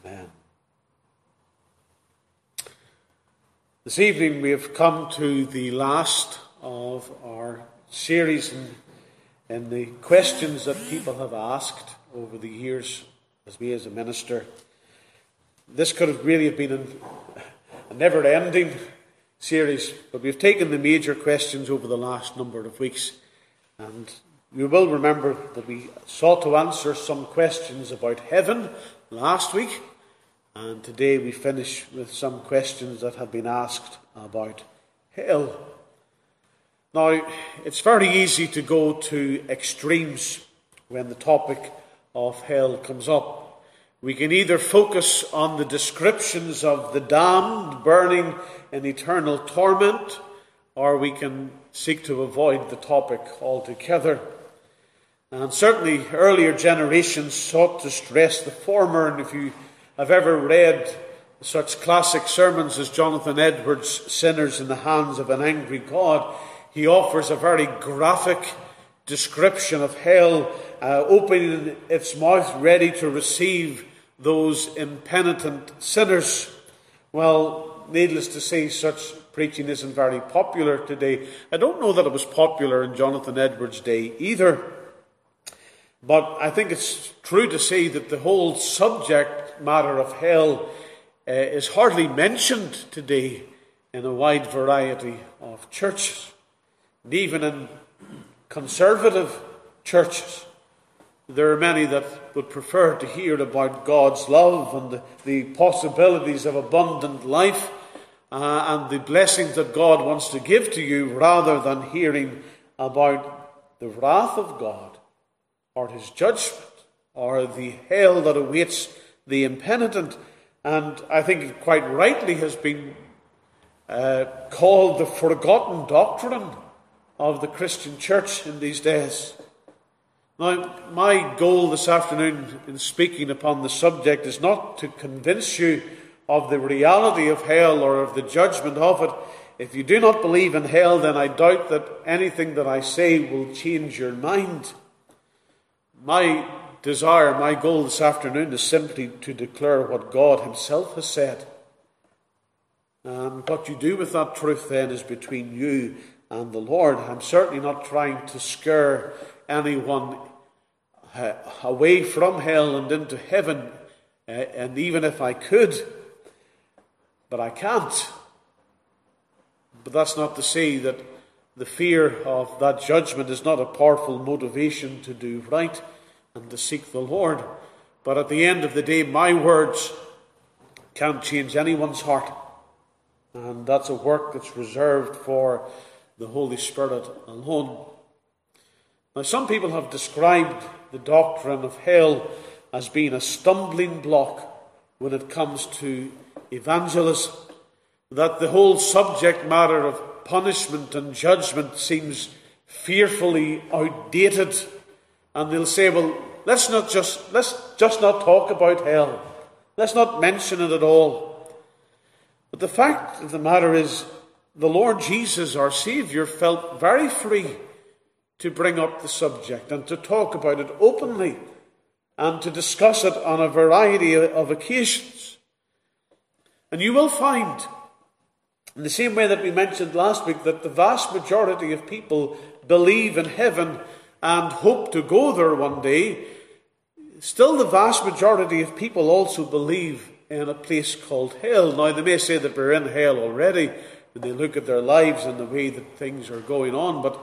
Amen. This evening we have come to the last of our series in the questions that people have asked over the years as me as a minister. This could have really been a never-ending series, but we've taken the major questions over the last number of weeks, and you will remember that we sought to answer some questions about heaven last week, and today we finish with some questions that have been asked about hell. Now, it's very easy to go to extremes when the topic of hell comes up. We can either focus on the descriptions of the damned burning in eternal torment, or we can seek to avoid the topic altogether. And certainly earlier generations sought to stress the former, and if you have ever read such classic sermons as Jonathan Edwards' Sinners in the Hands of an Angry God, he offers a very graphic description of hell, opening its mouth ready to receive those impenitent sinners. Well, needless to say, such preaching isn't very popular today. I don't know that it was popular in Jonathan Edwards' day either. But I think it's true to say that the whole subject matter of hell is hardly mentioned today in a wide variety of churches. And even in conservative churches, there are many that would prefer to hear about God's love and the possibilities of abundant life and the blessings that God wants to give to you, rather than hearing about the wrath of God, or his judgment, or the hell that awaits the impenitent. And I think it quite rightly has been called the forgotten doctrine of the Christian church in these days. Now, my goal this afternoon in speaking upon the subject is not to convince you of the reality of hell or of the judgment of it. If you do not believe in hell, then I doubt that anything that I say will change your mind. My desire, my goal this afternoon is simply to declare what God himself has said. And what you do with that truth then is between you and the Lord. I'm certainly not trying to scare anyone away from hell and into heaven, and even if I could, but I can't. But that's not to say that the fear of that judgment is not a powerful motivation to do right and to seek the Lord. But at the end of the day, my words can't change anyone's heart. And that's a work that's reserved for the Holy Spirit alone. Now, some people have described the doctrine of hell as being a stumbling block when it comes to evangelism. That the whole subject matter of punishment and judgment seems fearfully outdated. And they'll say, well, let's just not talk about hell. Let's not mention it at all. But the fact of the matter is, the Lord Jesus, our Saviour, felt very free to bring up the subject and to talk about it openly and to discuss it on a variety of occasions. And you will find, in the same way that we mentioned last week, that the vast majority of people believe in heaven and hope to go there one day. Still, the vast majority of people also believe in a place called hell. Now, they may say that we're in hell already when they look at their lives and the way that things are going on, but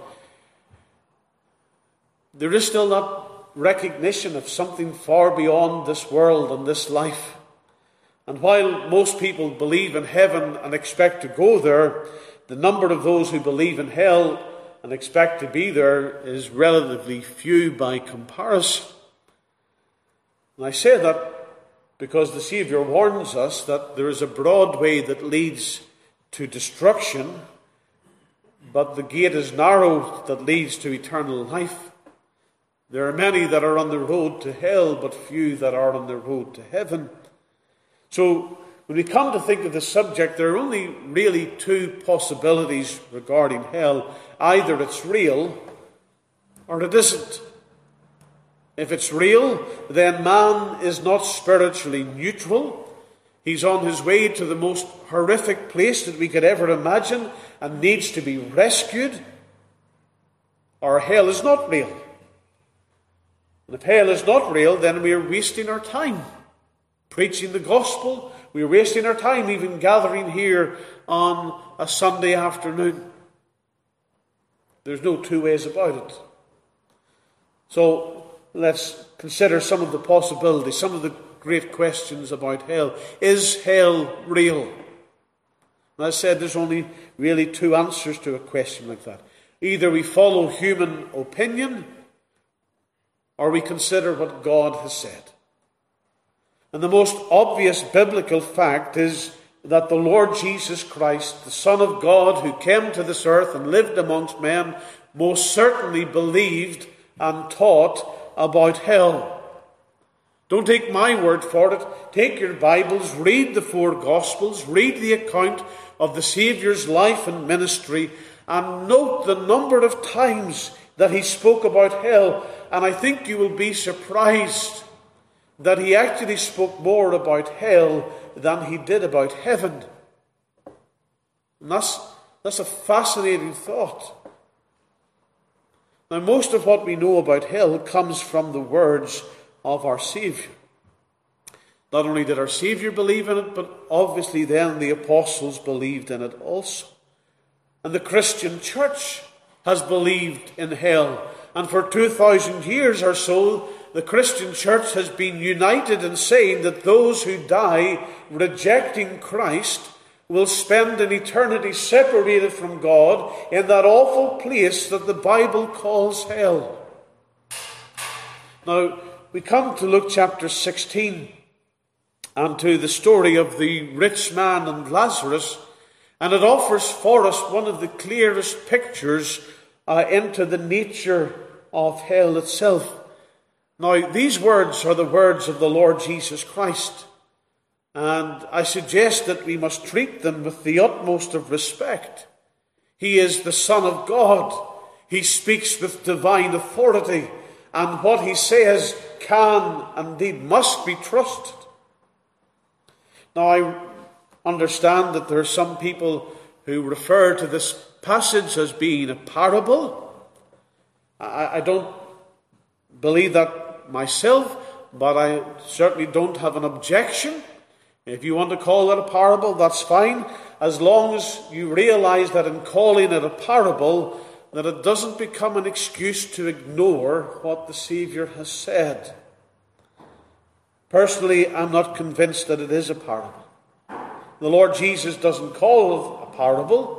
there is still that recognition of something far beyond this world and this life. And while most people believe in heaven and expect to go there, the number of those who believe in hell and expect to be there is relatively few by comparison. And I say that because the Saviour warns us that there is a broad way that leads to destruction, but the gate is narrow that leads to eternal life. There are many that are on the road to hell, but few that are on the road to heaven. So when we come to think of the subject, there are only really two possibilities regarding hell. Either it's real or it isn't. If it's real, then man is not spiritually neutral. He's on his way to the most horrific place that we could ever imagine and needs to be rescued. Or hell is not real. And if hell is not real, then we are wasting our time preaching the gospel. We are wasting our time even gathering here on a Sunday afternoon. There's no two ways about it. So let's consider some of the possibilities, some of the great questions about hell. Is hell real? And I said there's only really two answers to a question like that. Either we follow human opinion, or we consider what God has said. And the most obvious biblical fact is that the Lord Jesus Christ, the Son of God, who came to this earth and lived amongst men, most certainly believed and taught about hell. Don't take my word for it. Take your Bibles, read the four Gospels, read the account of the Saviour's life and ministry, and note the number of times that he spoke about hell. And I think you will be surprised that he actually spoke more about hell than he did about heaven. And that's a fascinating thought. Now, most of what we know about hell comes from the words of our Saviour. Not only did our Saviour believe in it, but obviously then the apostles believed in it also. And the Christian church has believed in hell. And for 2,000 years or so, the Christian church has been united in saying that those who die rejecting Christ will spend an eternity separated from God in that awful place that the Bible calls hell. Now, we come to Luke chapter 16 and to the story of the rich man and Lazarus, and it offers for us one of the clearest pictures into the nature of hell itself. Now, these words are the words of the Lord Jesus Christ, and I suggest that we must treat them with the utmost of respect. He is the Son of God. He speaks with divine authority, and what he says can, indeed must be trusted. Now, I understand that there are some people who refer to this passage as being a parable. I don't believe that myself, but I certainly don't have an objection. If you want to call it a parable, that's fine, as long as you realize that in calling it a parable, that it doesn't become an excuse to ignore what the Saviour has said. Personally, I'm not convinced that it is a parable. The Lord Jesus doesn't call it a parable.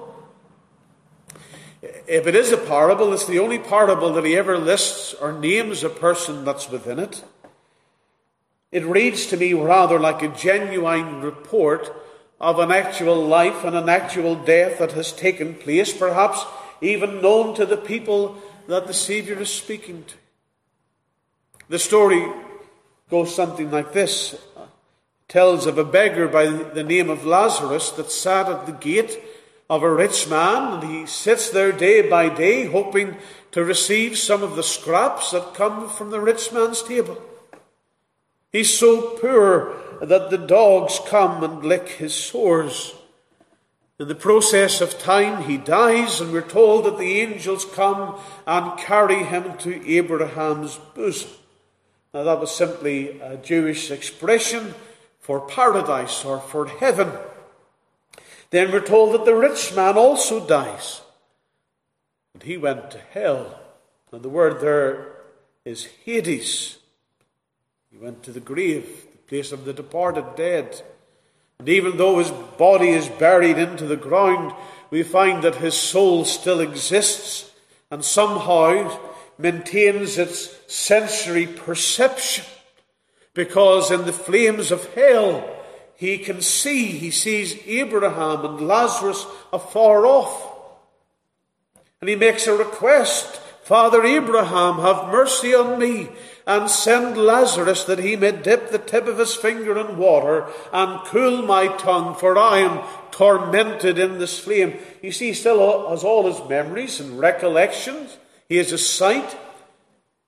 If it is a parable, it's the only parable that he ever lists or names a person that's within it. It reads to me rather like a genuine report of an actual life and an actual death that has taken place, perhaps even known to the people that the Saviour is speaking to. The story goes something like this. It tells of a beggar by the name of Lazarus that sat at the gate of a rich man, and he sits there day by day hoping to receive some of the scraps that come from the rich man's table. He's so poor that the dogs come and lick his sores. In the process of time, he dies, and we're told that the angels come and carry him to Abraham's bosom. Now, that was simply a Jewish expression for paradise or for heaven. Then we're told that the rich man also dies, and he went to hell. And the word there is Hades. He went to the grave, the place of the departed dead. And even though his body is buried into the ground, we find that his soul still exists and somehow maintains its sensory perception, because in the flames of hell he can see. He sees Abraham and Lazarus afar off. And he makes a request. Father Abraham, have mercy on me, and send Lazarus that he may dip the tip of his finger in water and cool my tongue, for I am tormented in this flame. You see, he still has all his memories and recollections. He has his sight.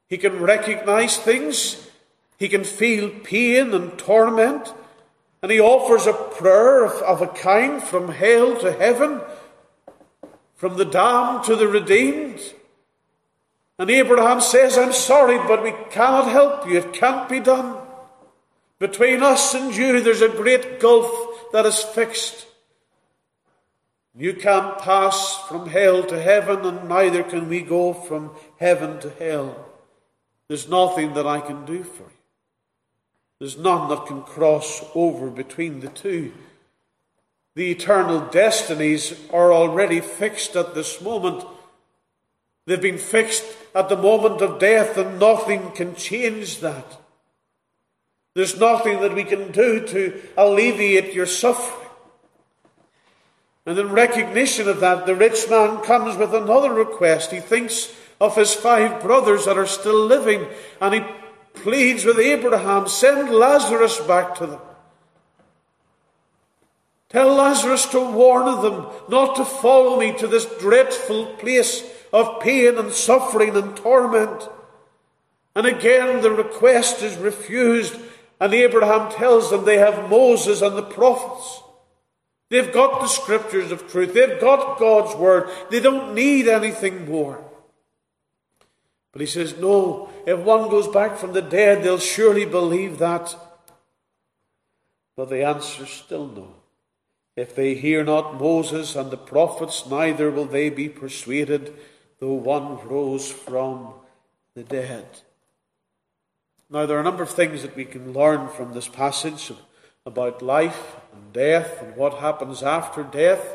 He can recognize things. He can feel pain and torment. And he offers a prayer of a kind from hell to heaven, from the damned to the redeemed. And Abraham says, I'm sorry, but we cannot help you. It can't be done. Between us and you, there's a great gulf that is fixed. You can't pass from hell to heaven, and neither can we go from heaven to hell. There's nothing that I can do for you. There's none that can cross over between the two. The eternal destinies are already fixed at this moment. They've been fixed at the moment of death, and nothing can change that. There's nothing that we can do to alleviate your suffering. And in recognition of that, the rich man comes with another request. He thinks of his 5 brothers that are still living, and he pleads with Abraham, send Lazarus back to them. Tell Lazarus to warn them not to follow me to this dreadful place of pain and suffering and torment. And again the request is refused, and Abraham tells them they have Moses and the prophets. They've got the scriptures of truth. They've got God's word. They don't need anything more. But he says, no, if one goes back from the dead, they'll surely believe that. But the answer is still no. If they hear not Moses and the prophets, neither will they be persuaded, though one rose from the dead. Now, there are a number of things that we can learn from this passage about life and death and what happens after death.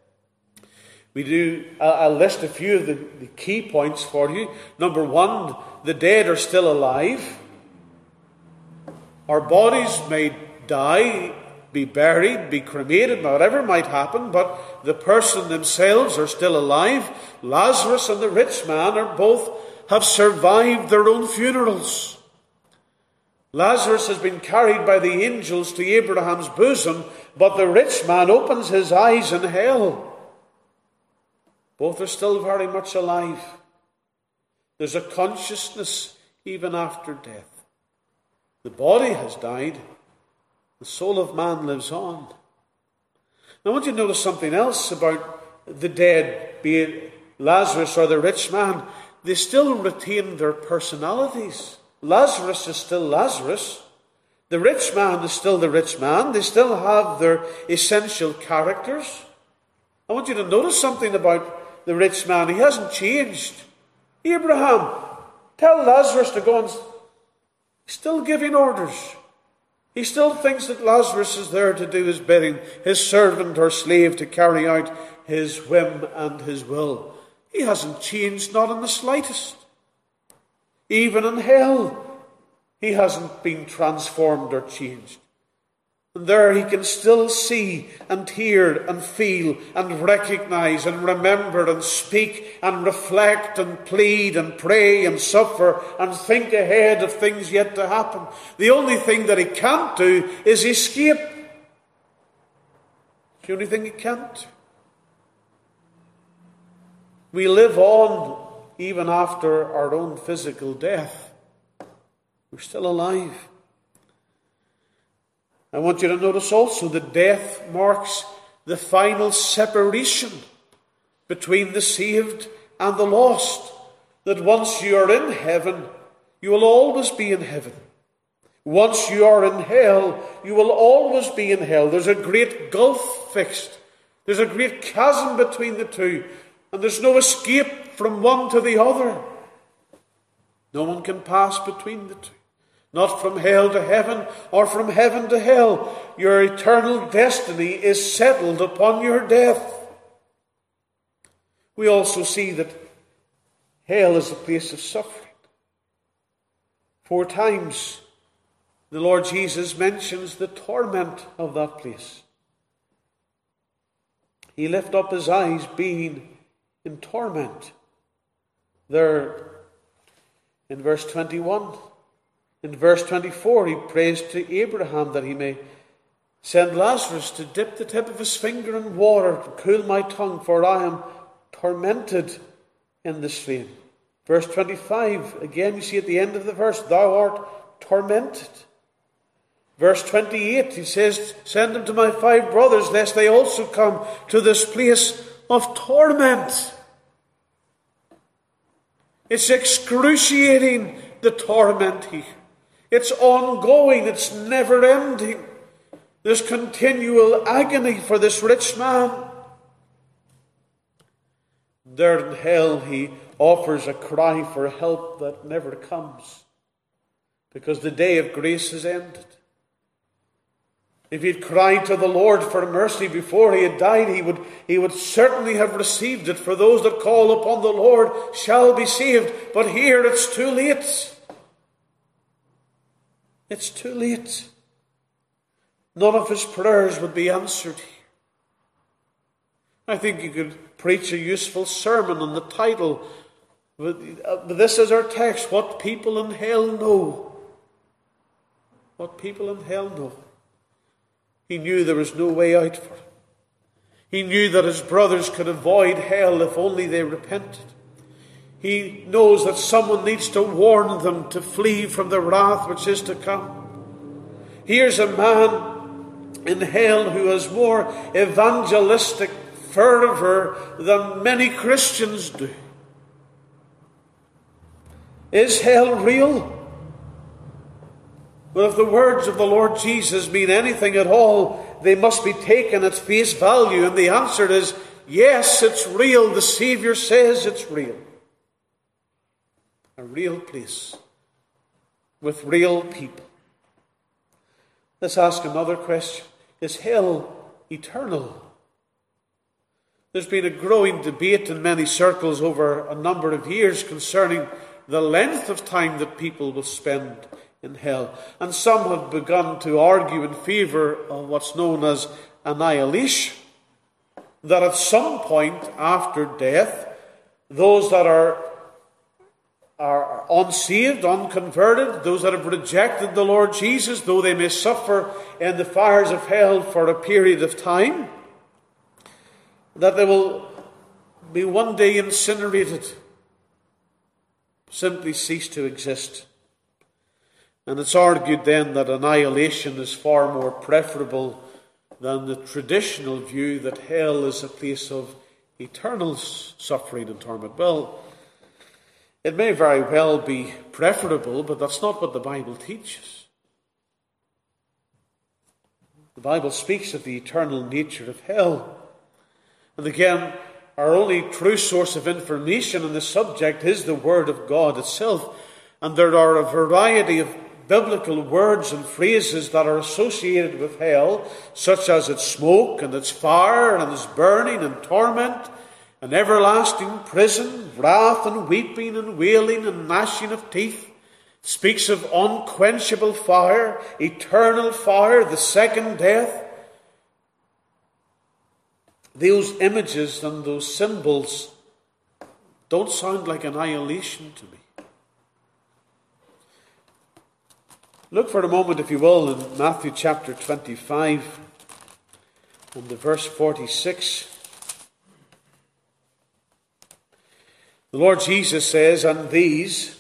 I'll list a few of the key points for you. Number 1, the dead are still alive. Our bodies may die, be buried, be cremated, whatever might happen, but the person themselves are still alive. Lazarus and the rich man have survived their own funerals. Lazarus has been carried by the angels to Abraham's bosom, but the rich man opens his eyes in hell. Both are still very much alive. There's a consciousness even after death. The body has died. The soul of man lives on. Now, I want you to notice something else about the dead, be it Lazarus or the rich man. They still retain their personalities. Lazarus is still Lazarus. The rich man is still the rich man. They still have their essential characters. I want you to notice something about the rich man. He hasn't changed. Abraham, tell Lazarus to go, and he's still giving orders. He still thinks that Lazarus is there to do his bidding, his servant or slave to carry out his whim and his will. He hasn't changed, not in the slightest. Even in hell, he hasn't been transformed or changed. And there he can still see and hear and feel and recognize and remember and speak and reflect and plead and pray and suffer and think ahead of things yet to happen. The only thing that he can't do is escape. It's the only thing he can't. We live on even after our own physical death. We're still alive. I want you to notice also that death marks the final separation between the saved and the lost. That once you are in heaven, you will always be in heaven. Once you are in hell, you will always be in hell. There's a great gulf fixed. There's a great chasm between the two. And there's no escape from one to the other. No one can pass between the two. Not from hell to heaven or from heaven to hell. Your eternal destiny is settled upon your death. We also see that hell is a place of suffering. 4 times the Lord Jesus mentions the torment of that place. He lifted up his eyes being in torment. There in verse 21. In verse 24, he prays to Abraham that he may send Lazarus to dip the tip of his finger in water to cool my tongue, for I am tormented in this flame. Verse 25, again you see at the end of the verse, thou art tormented. Verse 28, he says, send them to my 5 brothers, lest they also come to this place of torment. It's excruciating, the torment here. It's ongoing, it's never ending. There's continual agony for this rich man. There in hell he offers a cry for help that never comes, because the day of grace is ended. If he'd cried to the Lord for mercy before he had died, he would certainly have received it. For those that call upon the Lord shall be saved. But here it's too late. It's too late. None of his prayers would be answered here. I think you could preach a useful sermon on the title. But this is our text, what people in hell know. What people in hell know. He knew there was no way out for him. He knew that his brothers could avoid hell if only they repented. He knows that someone needs to warn them to flee from the wrath which is to come. Here's a man in hell who has more evangelistic fervor than many Christians do. Is hell real? Well, if the words of the Lord Jesus mean anything at all, they must be taken at face value. And the answer is, yes, it's real. The Savior says it's real. A real place with real people. Let's ask another question. Is hell eternal? There's been a growing debate in many circles over a number of years concerning the length of time that people will spend in hell. And some have begun to argue in favour of what's known as annihilation. That at some point after death, those that are unsaved, unconverted, those that have rejected the Lord Jesus, though they may suffer in the fires of hell for a period of time, that they will be one day incinerated, simply cease to exist. And it's argued then that annihilation is far more preferable than the traditional view that hell is a place of eternal suffering and torment. Well, it may very well be preferable, but that's not what the Bible teaches. The Bible speaks of the eternal nature of hell. And again, our only true source of information on this subject is the Word of God itself. And there are a variety of biblical words and phrases that are associated with hell, such as its smoke and its fire and its burning and torment, an everlasting prison, wrath and weeping and wailing and gnashing of teeth. It speaks of unquenchable fire, eternal fire, the second death. Those images and those symbols don't sound like annihilation to me. Look for a moment, if you will, in Matthew chapter 25 and the verse 46. The Lord Jesus says, and these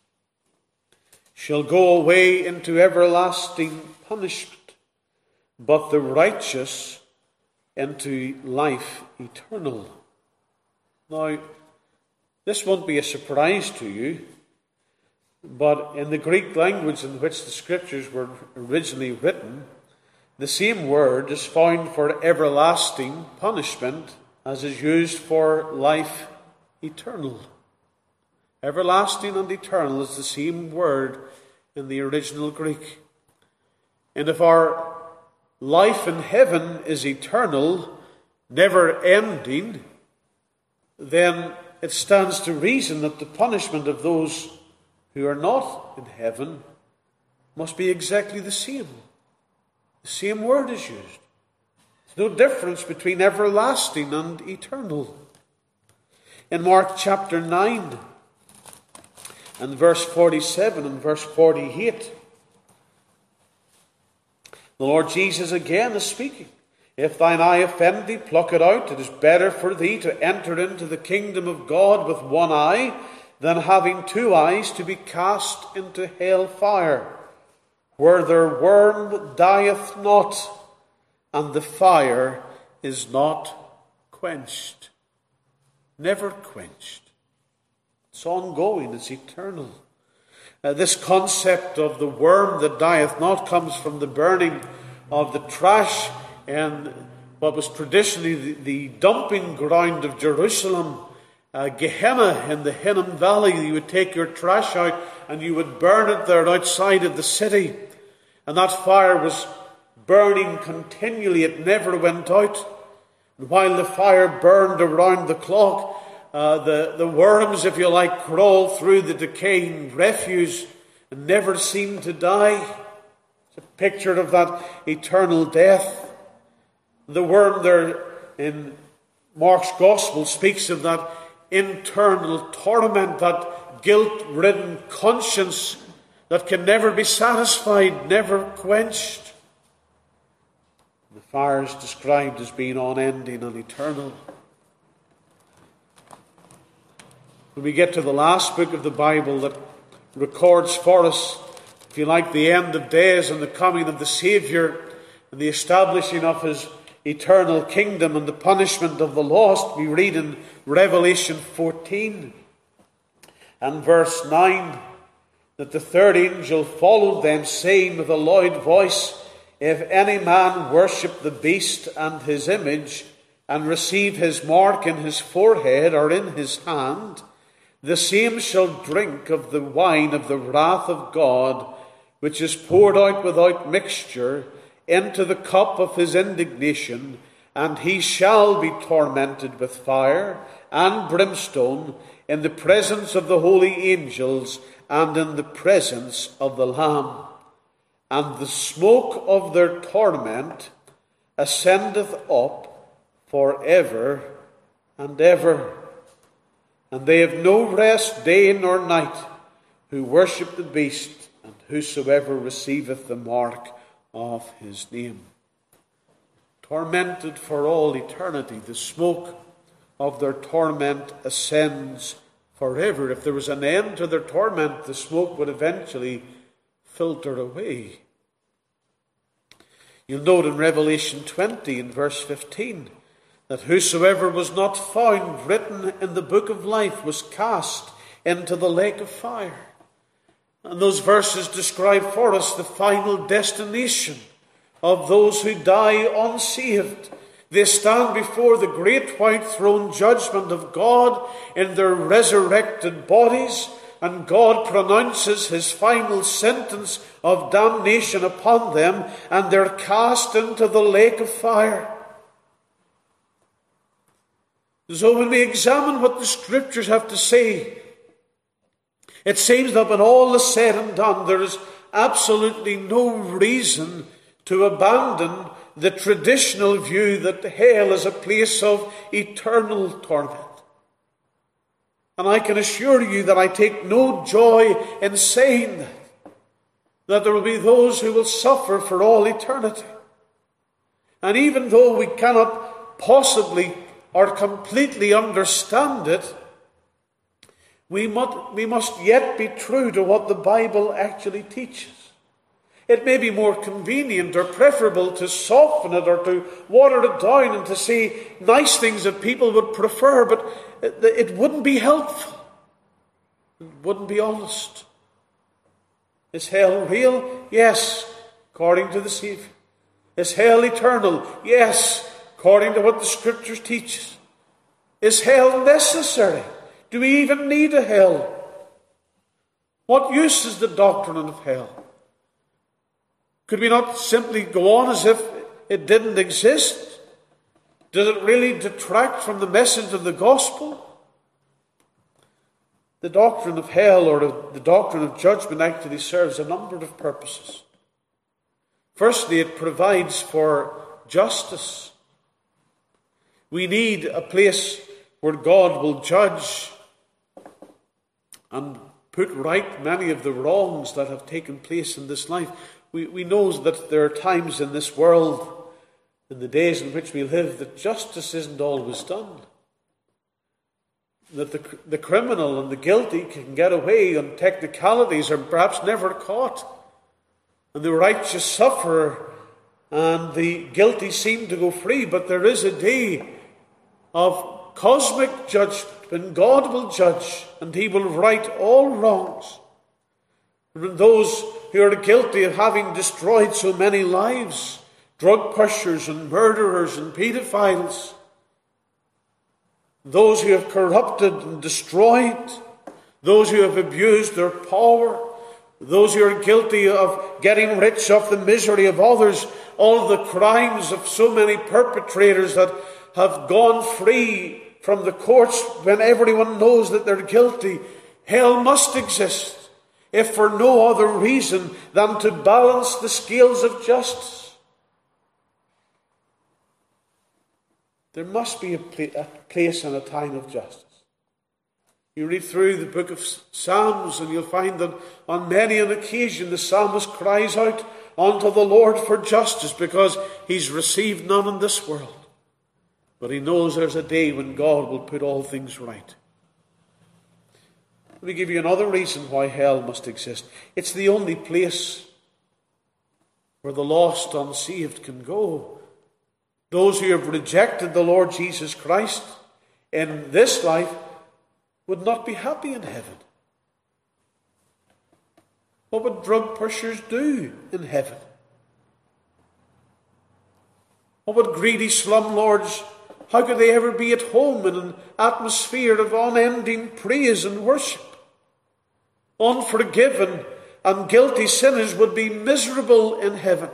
shall go away into everlasting punishment, but the righteous into life eternal. Now, this won't be a surprise to you, but in the Greek language in which the Scriptures were originally written, the same word is found for everlasting punishment as is used for life eternal. Everlasting and eternal is the same word in the original Greek. And if our life in heaven is eternal, never ending, then it stands to reason that the punishment of those who are not in heaven must be exactly the same. The same word is used. There's no difference between everlasting and eternal. In Mark chapter 9 and verse 47 and verse 48, the Lord Jesus again is speaking. If thine eye offend thee, pluck it out. It is better for thee to enter into the kingdom of God with one eye than having 2 eyes to be cast into hell fire, where their worm dieth not, and the fire is not quenched. Never quenched. It's ongoing, it's eternal. This concept of the worm that dieth not comes from the burning of the trash and what was traditionally the dumping ground of Jerusalem, Gehenna in the Hinnom Valley. You would take your trash out and you would burn it there outside of the city. And that fire was burning continually. It never went out. And while the fire burned around the clock, the worms, if you like, crawled through the decaying refuse and never seemed to die. It's a picture of that eternal death. The worm there in Mark's Gospel speaks of that internal torment, that guilt-ridden conscience that can never be satisfied, never quenched. The fire is described as being unending and eternal. When we get to the last book of the Bible that records for us, if you like, the end of days and the coming of the Saviour and the establishing of his eternal kingdom and the punishment of the lost, we read in Revelation 14 and verse 9 that the third angel followed them, saying with a loud voice, "If any man worship the beast and his image, and receive his mark in his forehead or in his hand, the same shall drink of the wine of the wrath of God, which is poured out without mixture into the cup of his indignation, and he shall be tormented with fire and brimstone in the presence of the holy angels and in the presence of the Lamb. And the smoke of their torment ascendeth up for ever and ever. And they have no rest day nor night, who worship the beast, and whosoever receiveth the mark of his name." Tormented for all eternity. The smoke of their torment ascends forever. If there was an end to their torment, the smoke would eventually filter away. You'll note in Revelation 20 in verse 15 that whosoever was not found written in the book of life was cast into the lake of fire. And those verses describe for us the final destination of those who die unsaved. They stand before the great white throne judgment of God in their resurrected bodies, and God pronounces his final sentence of damnation upon them, and they're cast into the lake of fire. So when we examine what the Scriptures have to say, it seems that when all is said and done, there is absolutely no reason to abandon the traditional view that hell is a place of eternal torment. And I can assure you that I take no joy in saying that there will be those who will suffer for all eternity. And even though we cannot possibly or completely understand it, we must yet be true to what the Bible actually teaches. It may be more convenient or preferable to soften it or to water it down and to say nice things that people would prefer, but it wouldn't be helpful. It wouldn't be honest. Is hell real? Yes, according to the Savior. Is hell eternal? Yes, according to what the Scriptures teaches. Is hell necessary? Do we even need a hell? What use is the doctrine of hell? Could we not simply go on as if it didn't exist? Does it really detract from the message of the gospel? The doctrine of hell or the doctrine of judgment actually serves a number of purposes. Firstly, it provides for justice. We need a place where God will judge and put right many of the wrongs that have taken place in this life. We know that there are times in this world, in the days in which we live, that justice isn't always done. that the criminal and the guilty can get away on technicalities or perhaps never caught. And the righteous suffer and the guilty seem to go free. But there is a day of cosmic judgment when God will judge and he will right all wrongs. And those who are guilty of having destroyed so many lives, drug pushers and murderers and paedophiles, those who have corrupted and destroyed, those who have abused their power, those who are guilty of getting rich off the misery of others, all the crimes of so many perpetrators that have gone free from the courts when everyone knows that they're guilty. Hell must exist, if for no other reason than to balance the scales of justice. There must be a place and a time of justice. You read through the book of Psalms and you'll find that on many an occasion the psalmist cries out unto the Lord for justice because he's received none in this world. But he knows there's a day when God will put all things right. Let me give you another reason why hell must exist. It's the only place where the lost, unsaved can go. Those who have rejected the Lord Jesus Christ in this life would not be happy in heaven. What would drug pushers do in heaven? What would greedy slumlords, how could they ever be at home in an atmosphere of unending praise and worship? Unforgiven and guilty sinners would be miserable in heaven.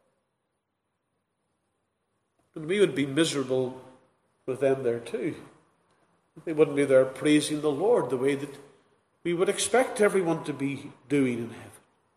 And we would be miserable with them there too. They wouldn't be there praising the Lord the way that we would expect everyone to be doing in heaven.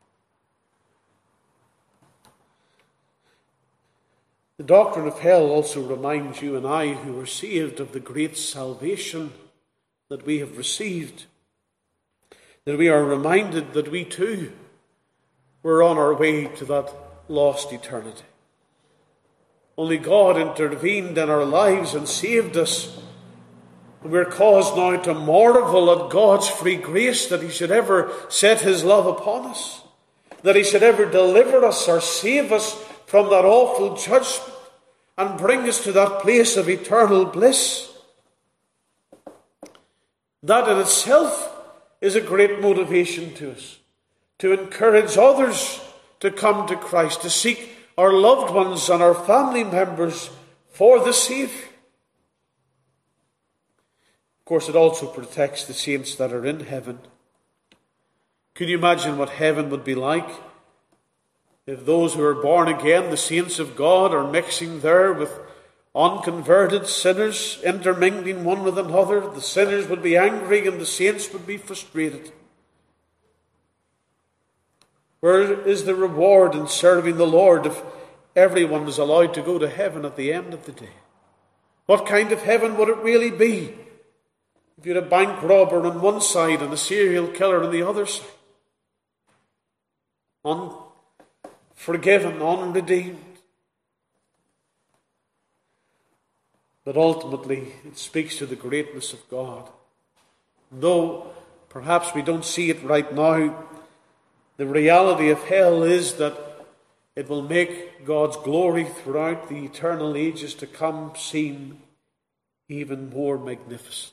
The doctrine of hell also reminds you and I who are saved of the great salvation that we have received. That we are reminded that we too were on our way to that lost eternity. Only God intervened in our lives and saved us. And we're caused now to marvel at God's free grace that he should ever set his love upon us. That he should ever deliver us or save us from that awful judgment and bring us to that place of eternal bliss. That in itself is a great motivation to us, to encourage others to come to Christ, to seek our loved ones and our family members for the Saviour. Of course, it also protects the saints that are in heaven. Can you imagine what heaven would be like if those who are born again, the saints of God, are mixing there with unconverted sinners, intermingling one with another? The sinners would be angry and the saints would be frustrated. Where is the reward in serving the Lord if everyone is allowed to go to heaven at the end of the day? What kind of heaven would it really be if you had a bank robber on one side and a serial killer on the other side? Unforgiven, unredeemed. But ultimately, it speaks to the greatness of God. Though perhaps we don't see it right now, the reality of hell is that it will make God's glory throughout the eternal ages to come seem even more magnificent.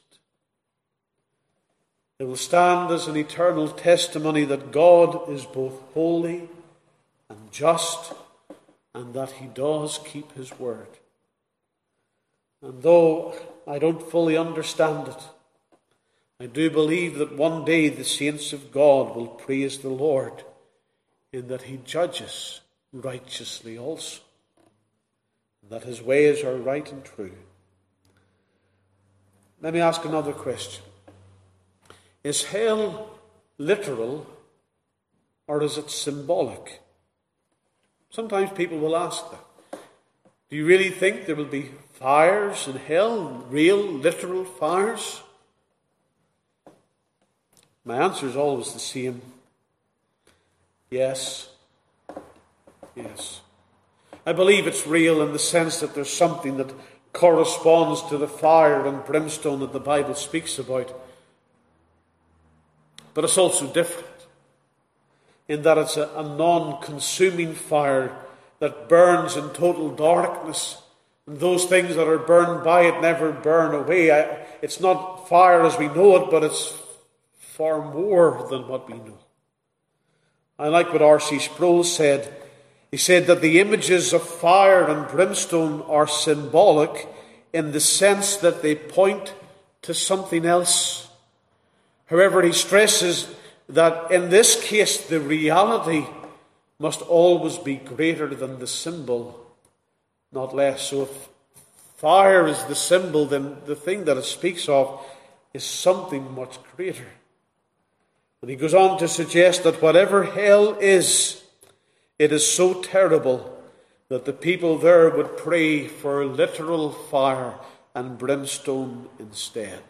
It will stand as an eternal testimony that God is both holy and just, and that he does keep his word. And though I don't fully understand it, I do believe that one day the saints of God will praise the Lord in that he judges righteously also, and that his ways are right and true. Let me ask another question. Is hell literal or is it symbolic? Sometimes people will ask that. Do you really think there will be fires in hell, real, literal fires? My answer is always the same. Yes. Yes. I believe it's real in the sense that there's something that corresponds to the fire and brimstone that the Bible speaks about. But it's also different in that it's a non-consuming fire that burns in total darkness. And those things that are burned by it never burn away. It's not fire as we know it, but it's far more than what we know. I like what R.C. Sproul said. He said that the images of fire and brimstone are symbolic in the sense that they point to something else. However, he stresses that in this case the reality must always be greater than the symbol, not less. So if fire is the symbol, then the thing that it speaks of is something much greater. And he goes on to suggest that whatever hell is, it is so terrible that the people there would pray for literal fire and brimstone instead.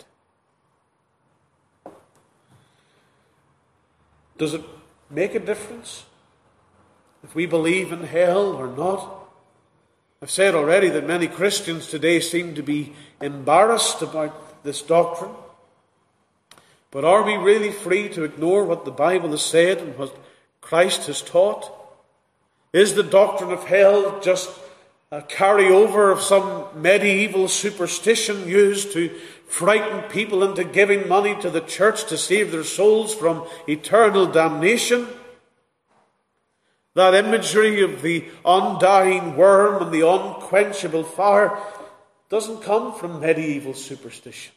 Does it make a difference if we believe in hell or not? I've said already that many Christians today seem to be embarrassed about this doctrine. But are we really free to ignore what the Bible has said and what Christ has taught? Is the doctrine of hell just a carryover of some medieval superstition used to frighten people into giving money to the church to save their souls from eternal damnation? That imagery of the undying worm and the unquenchable fire doesn't come from medieval superstition.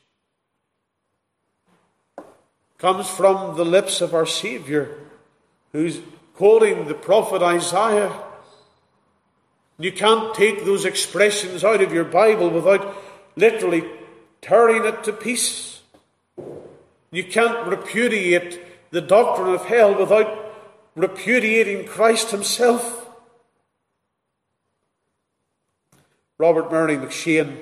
It comes from the lips of our Saviour, who's quoting the prophet Isaiah. You can't take those expressions out of your Bible without literally tearing it to pieces. You can't repudiate the doctrine of hell without repudiating Christ himself. Robert Murray McShane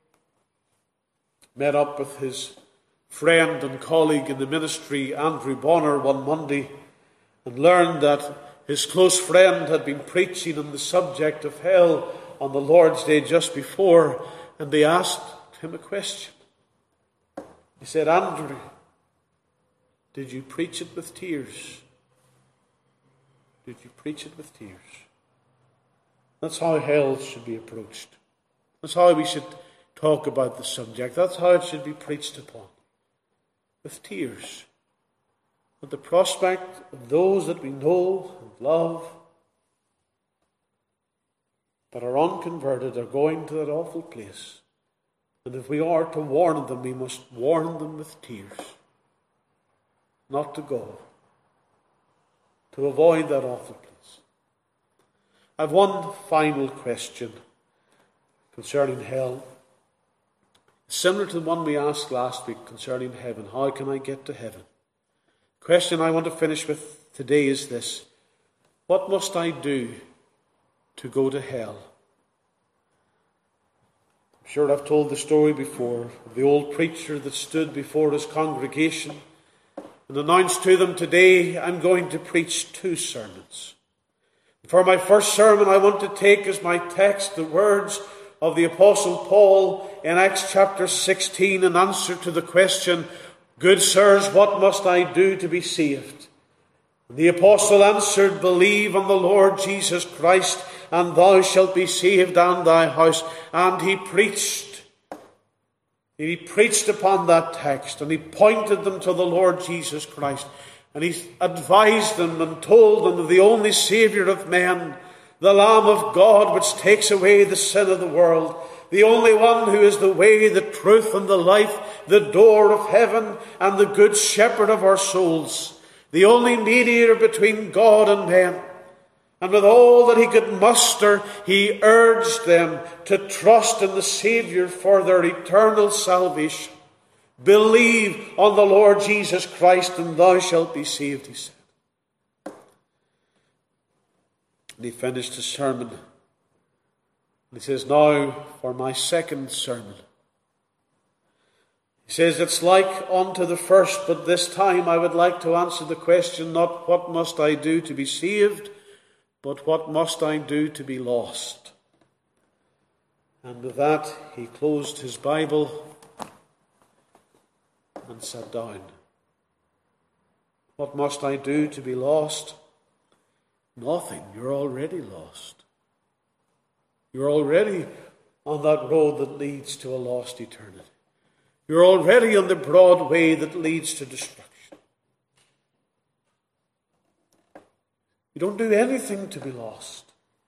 met up with his friend and colleague in the ministry, Andrew Bonner, one Monday, and learned that his close friend had been preaching on the subject of hell on the Lord's Day just before, and they asked him a question. He said, "Andrew, did you preach it with tears? Did you preach it with tears?" That's how hell should be approached. That's how we should talk about the subject. That's how it should be preached upon. With tears. At the prospect of those that we know and love but are unconverted are going to that awful place. And if we are to warn them, we must warn them with tears. Not to go. To avoid that awful place. I have one final question concerning hell. Similar to the one we asked last week concerning heaven. How can I get to heaven? The question I want to finish with today is this. What must I do to go to hell? I'm sure I've told the story before of the old preacher that stood before his congregation and announced to them, "Today I'm going to preach 2 sermons. For my first sermon I want to take as my text the words of the Apostle Paul in Acts chapter 16 in answer to the question, 'Good sirs, what must I do to be saved?' And the Apostle answered, 'Believe on the Lord Jesus Christ, and thou shalt be saved and thy house.' And he preached. He preached upon that text, and he pointed them to the Lord Jesus Christ. And he advised them and told them of the only Saviour of men, the Lamb of God, which takes away the sin of the world, the only one who is the way, the truth, and the life, the door of heaven, and the good shepherd of our souls, the only mediator between God and men. And with all that he could muster, he urged them to trust in the Saviour for their eternal salvation. 'Believe on the Lord Jesus Christ, and thou shalt be saved,' he said. And he finished his sermon. And he says, 'Now for my second sermon.' He says, 'It's like unto the first, but this time I would like to answer the question, not what must I do to be saved, but what must I do to be lost?' And with that, he closed his Bible and sat down. What must I do to be lost? Nothing. You're already lost. You're already on that road that leads to a lost eternity. You're already on the broad way that leads to destruction. You don't do anything to be lost.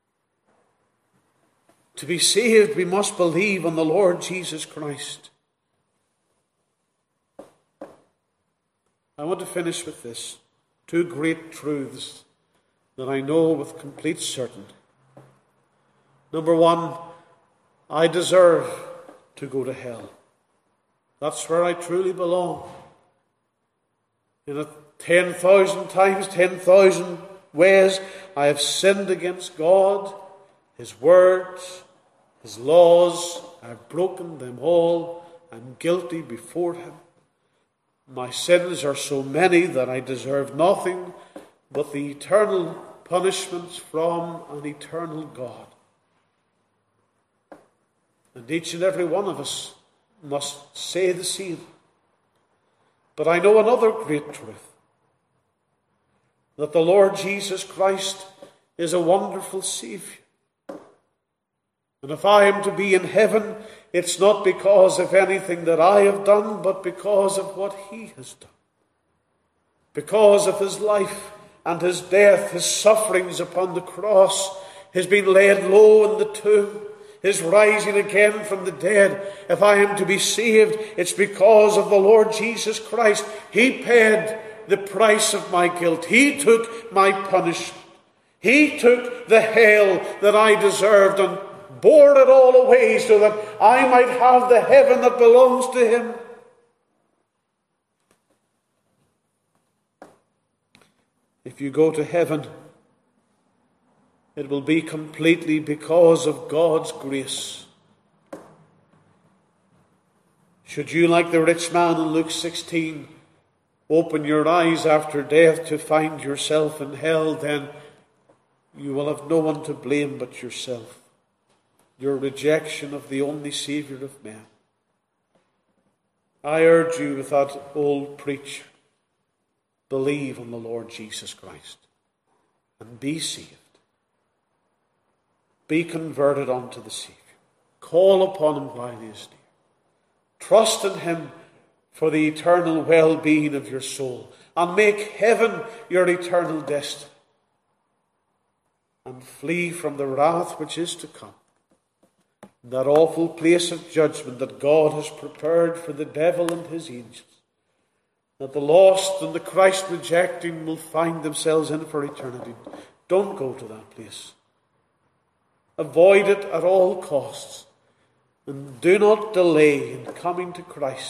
To be saved, we must believe on the Lord Jesus Christ. I want to finish with this. Two great truths that I know with complete certainty. Number one, I deserve to go to hell. That's where I truly belong. In 10,000 times, 10,000 ways, I have sinned against God, His words, His laws. I have broken them all. I'm guilty before Him. My sins are so many that I deserve nothing but the eternal punishments from an eternal God. And each and every one of us must say the same. But I know another great truth, that the Lord Jesus Christ is a wonderful Saviour. And if I am to be in heaven, it's not because of anything that I have done, but because of what He has done. Because of His life and His death, His sufferings upon the cross, His being laid low in the tomb, His rising again from the dead. If I am to be saved, it's because of the Lord Jesus Christ. He paid the price of my guilt. He took my punishment. He took the hell that I deserved and bore it all away so that I might have the heaven that belongs to Him. If you go to heaven, it will be completely because of God's grace. Should you, like the rich man in Luke 16, open your eyes after death to find yourself in hell, then you will have no one to blame but yourself. Your rejection of the only Saviour of men. I urge you with that old preacher, believe on the Lord Jesus Christ and be saved. Be converted unto the Saviour. Call upon Him while He is near. Trust in Him for the eternal well-being of your soul, and make heaven your eternal destiny. And flee from the wrath which is to come. That awful place of judgment that God has prepared for the devil and his angels, that the lost and the Christ-rejecting will find themselves in for eternity. Don't go to that place. Avoid it at all costs, and do not delay in coming to Christ.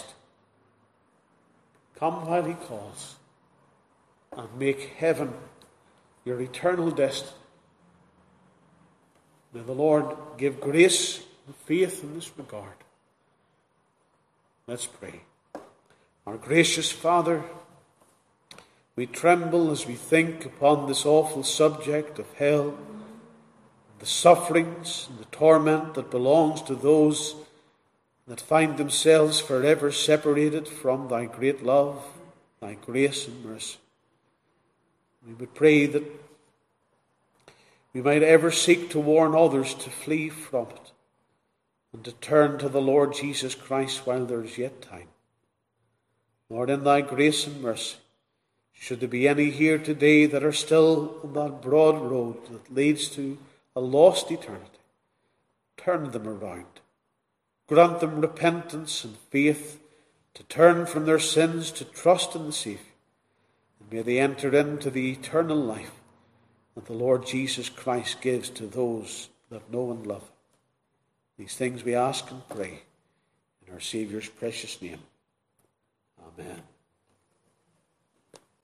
Come while He calls, and make heaven your eternal destiny. May the Lord give grace and faith in this regard. Let's pray. Our gracious Father, we tremble as we think upon this awful subject of hell, the sufferings and the torment that belongs to those that find themselves forever separated from Thy great love, Thy grace and mercy. We would pray that we might ever seek to warn others to flee from it and to turn to the Lord Jesus Christ while there is yet time. Lord, in Thy grace and mercy, should there be any here today that are still on that broad road that leads to a lost eternity, turn them around. Grant them repentance and faith to turn from their sins to trust in the Saviour. And may they enter into the eternal life that the Lord Jesus Christ gives to those that know and love Him. These things we ask and pray in our Saviour's precious name. Amen.